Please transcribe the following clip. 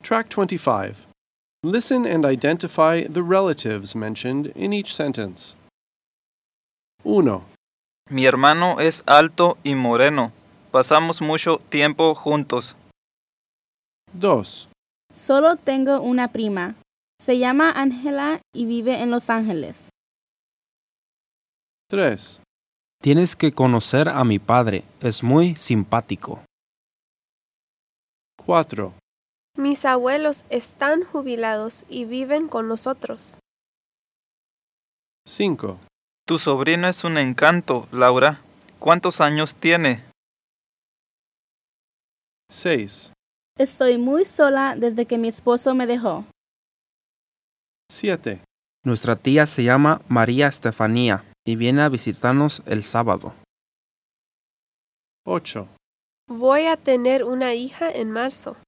Track 25. Listen and identify the relatives mentioned in each sentence. 1, Mi hermano es alto y moreno. Pasamos mucho tiempo juntos. 2, Solo tengo una prima. Se llama Ángela y vive en Los Ángeles. 3, Tienes que conocer a mi padre, es muy simpático. 4, Mis abuelos están jubilados y viven con nosotros. 5, Tu sobrino es un encanto, Laura. ¿Cuántos años tiene? 6, Estoy muy sola desde que mi esposo me dejó. 7, Nuestra tía se llama María Estefanía y viene a visitarnos el sábado. 8, Voy a tener una hija en marzo.